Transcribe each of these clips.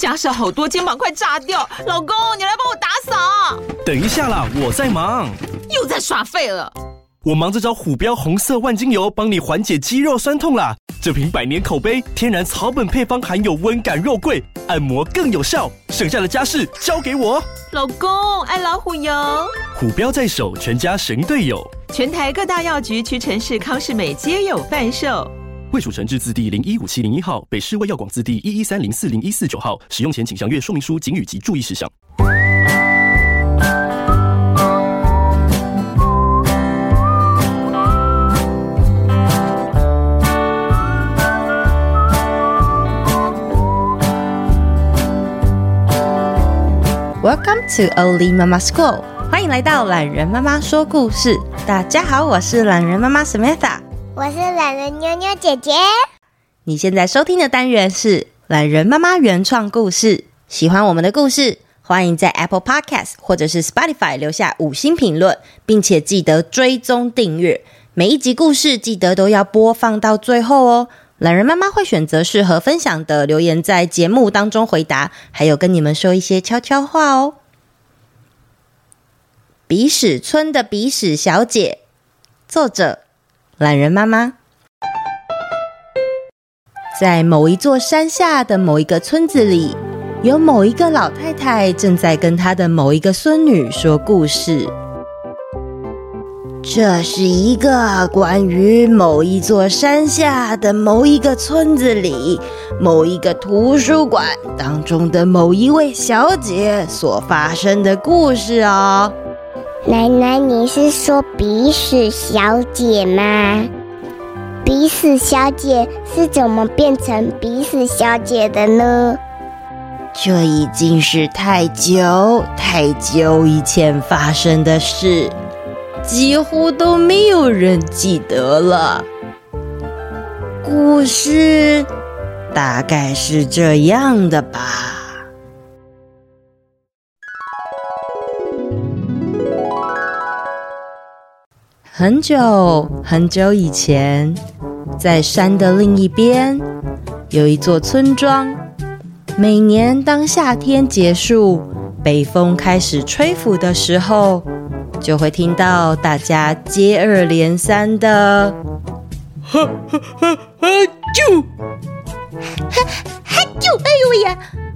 家事好多，肩膀快炸掉。老公，你来帮我打扫。 等一下啦，我在忙。 又在耍废了。 我忙着找虎标红色万金油，帮你缓解肌肉酸痛啦。这瓶100年口碑，天然草本配方，含有温感肉桂，按摩更有效。剩下的家事交给我。 老公，爱老虎油。 虎标在手，全家神队友。 全台各大药局、屈臣氏、康是美皆有贩售。 卫署成字字第015701号，北市卫药广字第113040149号。使用前请详阅说明书、警语及注意事项。 Welcome to Oli Mama School， 欢迎来到懒人妈妈说故事。大家好，我是懒人妈妈 Samantha， 我是懒人妞妞姐姐。 你现在收听的单元是懒人妈妈原创故事。喜欢我们的故事，欢迎在 Apple Podcast 或者是 Spotify 留下5星评论，并且记得追踪订阅。每一集故事记得都要播放到最后哦。懒人妈妈会选择适合分享的留言，在节目当中回答，还有跟你们说一些悄悄话哦。鼻屎村的鼻屎小姐，作者懒人妈妈。在某一座山下的某一个村子里，有某一个老太太正在跟她的某一个孙女说故事。这是一个关于某一座山下的某一个村子里某一个图书馆当中的某一位小姐所发生的故事哦。 奶奶，你是说鼻屎小姐吗？鼻屎小姐是怎么变成鼻屎小姐的呢？ 这已经是太久以前发生的事，几乎都没有人记得了。故事大概是这样的吧。很久以前，在山的另一边，有一座村庄。每年当夏天结束，北风开始吹拂的时候，就会听到大家接二连三的哈哈哈哈啾，哈哈啾，哎呦喂呀，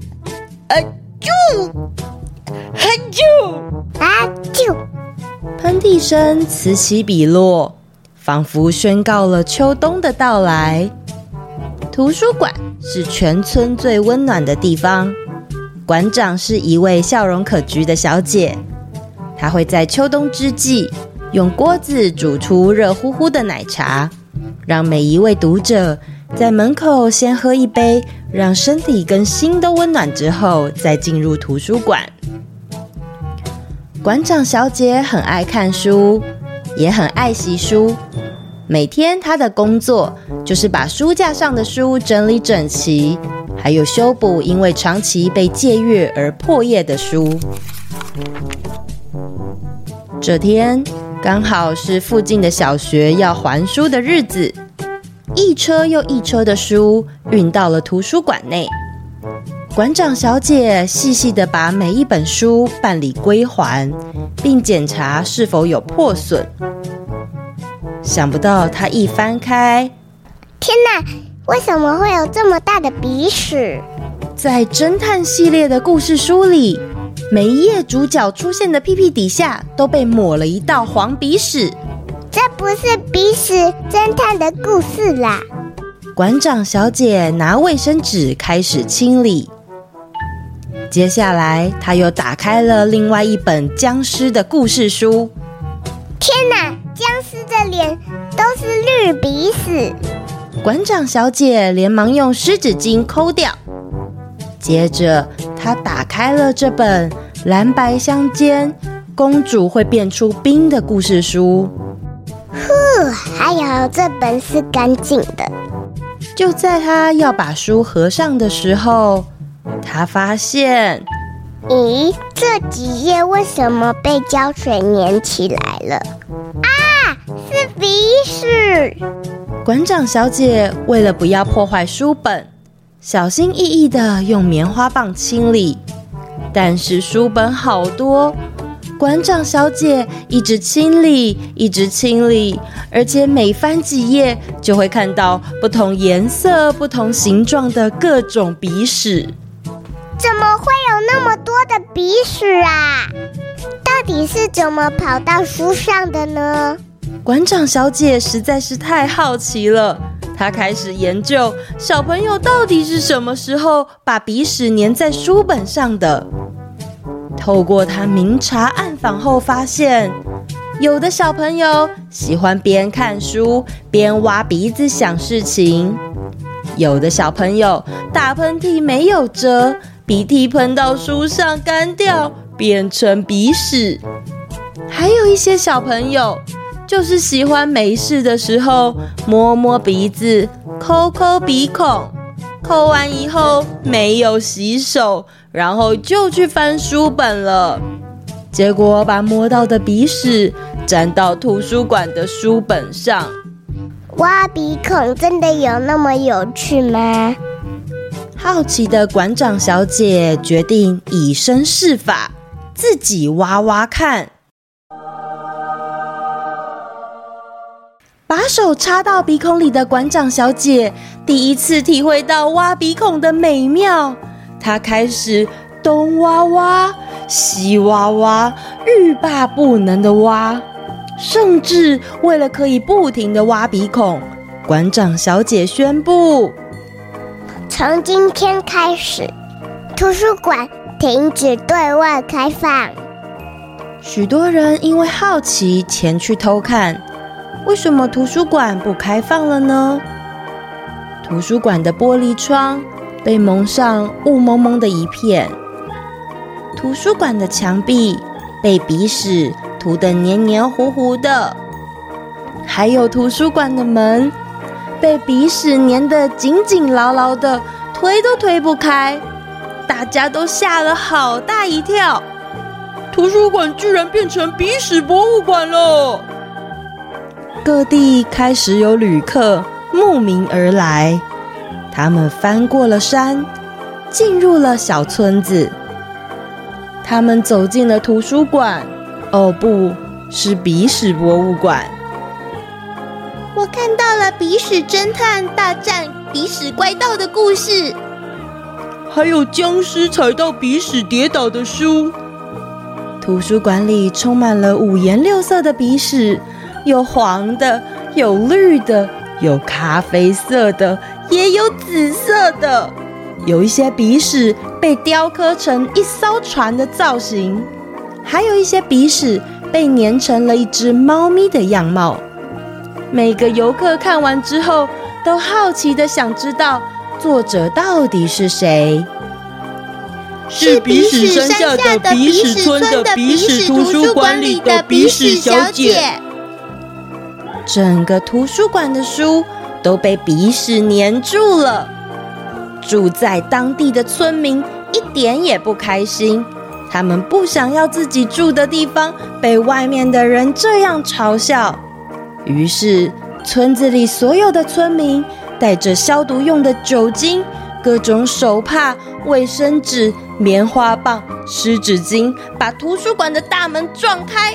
啾，哈啾， 啾， 喷嚏声此起彼落，仿佛宣告了秋冬的到来。图书馆是全村最温暖的地方，馆长是一位笑容可掬的小姐。她会在秋冬之际用锅子煮出热乎乎的奶茶，让每一位读者在门口先喝一杯，让身体跟心都温暖之后，再进入图书馆。馆长小姐很爱看书，也很爱惜书。每天她的工作就是把书架上的书整理整齐，还有修补因为长期被借阅而破页的书。这天刚好是附近的小学要还书的日子，一车又一车的书运到了图书馆内。馆长小姐细细地把每一本书办理归还，并检查是否有破损。想不到她一翻开， 天哪，为什么会有这么大的鼻屎？ 在侦探系列的故事书里，每一页主角出现的屁屁底下都被抹了一道黄鼻屎。 这不是鼻屎侦探的故事啦！ 馆长小姐拿卫生纸开始清理，接下来她又打开了另外一本僵尸的故事书。 天哪，僵尸的脸都是绿鼻屎！ 馆长小姐连忙用湿纸巾抠掉。接着她打开了这本蓝白相间，公主会变出冰的故事书。 还有这本是干净的。 就在她要把书合上的时候，她发现， 咦，这几页为什么被胶水粘起来了？啊，是鼻屎！ 馆长小姐为了不要破坏书本， 小心翼翼地用棉花棒清理，但是书本好多，馆长小姐一直清理，一直清理，而且每翻几页就会看到不同颜色、不同形状的各种笔史。 怎么会有那么多的笔史啊？到底是怎么跑到书上的呢？ 馆长小姐实在是太好奇了，她开始研究小朋友到底是什么时候把笔史粘在书本上的。透过她明察暗访后发现，有的小朋友喜欢边看书边挖鼻子想事情，有的小朋友打喷嚏没有遮，鼻涕喷到书上干掉，变成笔史。还有一些小朋友就是喜欢没事的时候摸摸鼻子，抠抠鼻孔，抠完以后没有洗手，然后就去翻书本了，结果把摸到的笔史粘到图书馆的书本上。 挖鼻孔真的有那么有趣吗？ 好奇的馆长小姐决定以身试法，自己挖挖看。把手插到鼻孔里的馆长小姐第一次体会到挖鼻孔的美妙，她开始东挖挖西挖挖，欲罢不能的挖，甚至为了可以不停的挖鼻孔，馆长小姐宣布， 从今天开始，图书馆停止对外开放。 许多人因为好奇前去偷看，为什么图书馆不开放了呢？图书馆的玻璃窗被蒙上雾蒙蒙的一片，图书馆的墙壁被笔史涂得黏黏糊糊的，还有图书馆的门被笔史粘得紧紧牢牢的，推都推不开。大家都吓了好大一跳，图书馆居然变成笔史博物馆了！各地开始有旅客慕名而来，他们翻过了山，进入了小村子。他们走进了图书馆，哦不，是笔史博物馆。 我看到了笔史侦探大战笔史怪盗的故事， 还有僵尸踩到笔史跌倒的书。图书馆里充满了五颜六色的笔史，有黄的，有绿的，有咖啡色的，也有紫色的。有一些笔史被雕刻成一艘船的造型，还有一些笔史被粘成了一只猫咪的样貌。每个游客看完之后，都好奇地想知道作者到底是谁。 是笔史山下的笔史村的笔史图书馆里的笔史小姐。 整个图书馆的书都被笔史粘住了。住在当地的村民一点也不开心，他们不想要自己住的地方被外面的人这样嘲笑。于是村子里所有的村民带着消毒用的酒精、各种手帕、卫生纸、棉花棒、湿纸巾，把图书馆的大门撞开。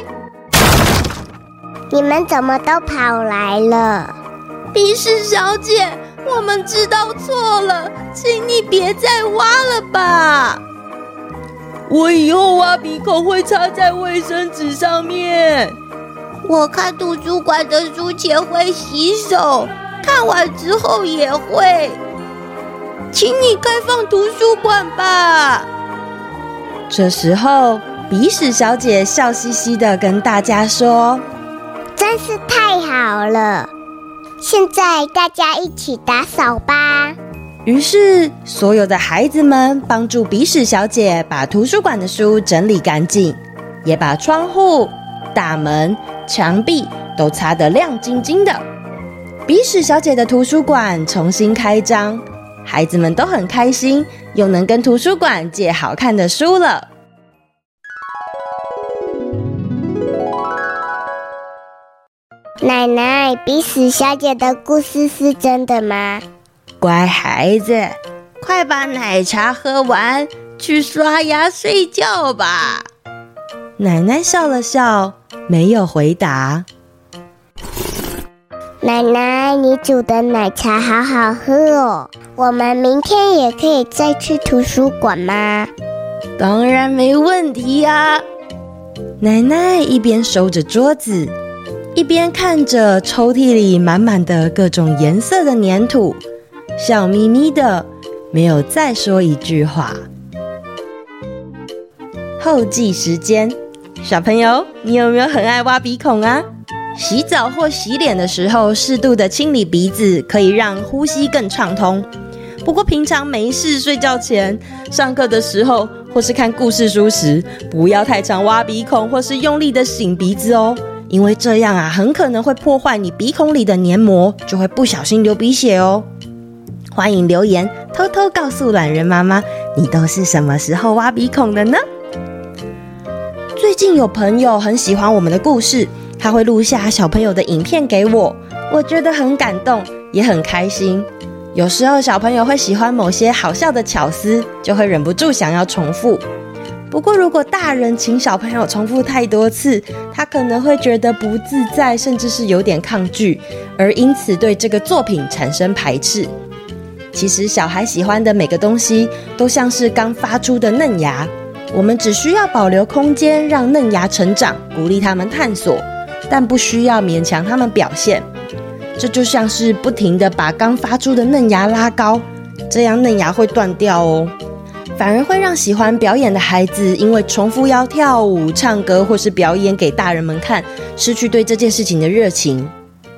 你们怎么都跑来了？ 笔史小姐，我们知道错了，请你别再挖了吧。 我以后挖鼻孔会插在卫生纸上面。 我看图书馆的书前会洗手，看完之后也会。请你开放图书馆吧。 这时候，笔史小姐笑嘻嘻地跟大家说：“ 真是太好了！现在大家一起打扫吧。” 于是，所有的孩子们帮助笔史小姐把图书馆的书整理干净，也把窗户、大门、墙壁都擦得亮晶晶的。笔史小姐的图书馆重新开张，孩子们都很开心，又能跟图书馆借好看的书了。 奶奶，笔史小姐的故事是真的吗？ 乖孩子， 快把奶茶喝完，去刷牙睡觉吧。 奶奶笑了笑，没有回答。 奶奶，你煮的奶茶好好喝哦，我们明天也可以再去图书馆吗？ 当然没问题啊。 奶奶一边收着桌子，一边看着抽屉里满满的各种颜色的粘土，笑眯眯的，没有再说一句话。后记时间，小朋友，你有没有很爱挖鼻孔啊？洗澡或洗脸的时候，适度的清理鼻子，可以让呼吸更畅通。不过平常没事睡觉前、上课的时候，或是看故事书时，不要太常挖鼻孔或是用力的擤鼻子哦，因为这样很可能会破坏你鼻孔里的黏膜，就会不小心流鼻血哦。欢迎留言偷偷告诉懒人妈妈，你都是什么时候挖鼻孔的呢？最近有朋友很喜欢我们的故事，他会录下小朋友的影片给我，我觉得很感动，也很开心。有时候小朋友会喜欢某些好笑的巧思，就会忍不住想要重复。不过如果大人请小朋友重复太多次，他可能会觉得不自在，甚至是有点抗拒，而因此对这个作品产生排斥。其实小孩喜欢的每个东西都像是刚发出的嫩芽，我们只需要保留空间让嫩芽成长，鼓励他们探索，但不需要勉强他们表现。这就像是不停地把刚发出的嫩芽拉高，这样嫩芽会断掉哦，反而会让喜欢表演的孩子因为重复要跳舞、唱歌或是表演给大人们看，失去对这件事情的热情。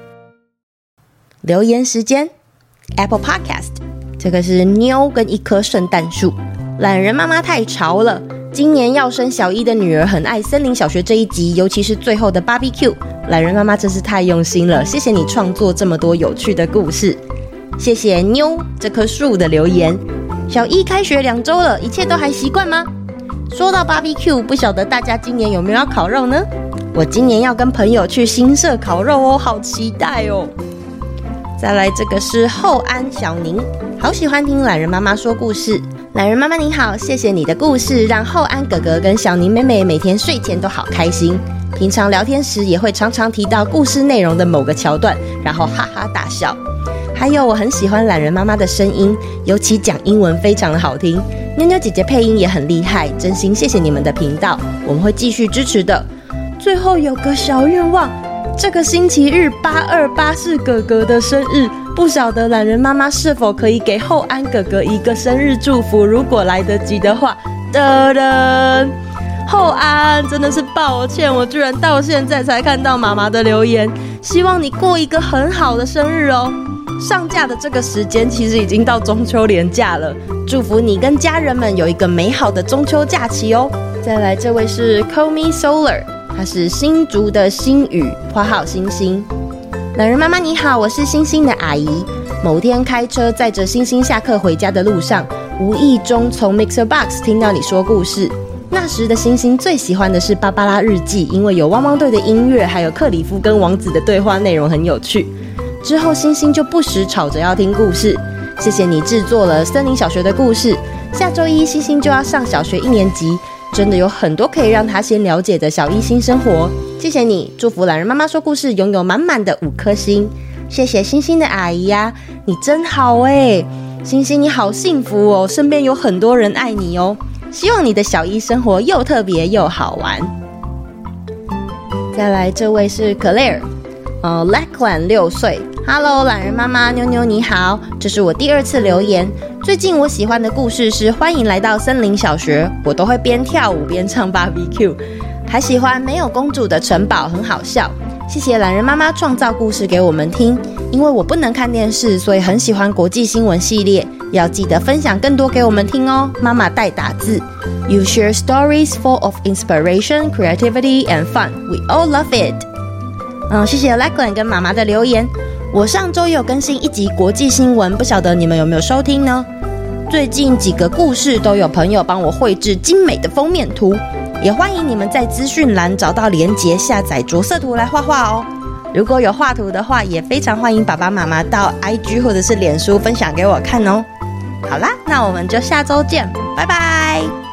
留言时间 Apple Podcast， 这个是妞跟一棵圣诞树。懒人妈妈太潮了，今年要升小一的女儿很爱森林小学这一集，尤其是最后的 BBQ。懒人妈妈真是太用心了，谢谢你创作这么多有趣的故事。谢谢妞这棵树的留言。小一开学2周了，一切都还习惯吗？说到 BBQ， 不晓得大家今年有没有要烤肉呢？我今年要跟朋友去新社烤肉哦，好期待哦。再来这个是厚安小宁，好喜欢听懒人妈妈说故事。懒人妈妈你好，谢谢你的故事，让厚安哥哥跟小宁妹妹每天睡前都好开心。平常聊天时也会常常提到故事内容的某个桥段，然后哈哈大笑。还有我很喜欢懒人妈妈的声音，尤其讲英文非常的好听。妞妞姐姐配音也很厉害，真心谢谢你们的频道，我们会继续支持的。最后有个小愿望，这个星期日828是哥哥的生日，不晓得懒人妈妈是否可以给厚安哥哥一个生日祝福，如果来得及的话。噔噔，厚安真的是抱歉，我居然到现在才看到妈妈的留言，希望你过一个很好的生日哦。上架的这个时间其实已经到中秋连假了，祝福你跟家人们有一个美好的中秋假期哦。再来这位是 Call Me Solar， 他是新竹的星宇，花号星星。懒人妈妈你好，我是星星的阿姨。某天开车载着星星下课回家的路上，无意中从 Mixer Box 听到你说故事。那时的星星最喜欢的是芭芭拉日记，因为有汪汪队的音乐，还有克里夫跟王子的对话内容很有趣。之后星星就不时吵着要听故事。谢谢你制作了森林小学的故事，下周一星星就要上小学1年级，真的有很多可以让他先了解的小一新生活。谢谢你，祝福懒人妈妈说故事拥有满满的5颗星。谢谢星星的阿姨呀，你真好耶，星星你好幸福哦，身边有很多人爱你哦，希望你的小一生活又特别又好玩。再来这位是 Claire，Lackland 6岁。Hello， 懒人妈妈妞妞你好，这是我第2次留言。最近我喜欢的故事是欢迎来到森林小学，我都会边跳舞边唱 BBQ， 还喜欢没有公主的城堡，很好笑。谢谢懒人妈妈创造故事给我们听，因为我不能看电视，所以很喜欢国际新闻系列，要记得分享更多给我们听哦。妈妈代打字 You share stories full of inspiration, creativity and fun. We all love it. 谢谢 Lackland 跟妈妈的留言。我上周有更新1集国际新闻，不晓得你们有没有收听呢？最近几个故事都有朋友帮我绘制精美的封面图，也欢迎你们在资讯栏找到连结下载着色图来画画哦。如果有画图的话，也非常欢迎爸爸妈妈到 IG 或者是脸书分享给我看哦。 好啦，那我们就下周见，拜拜。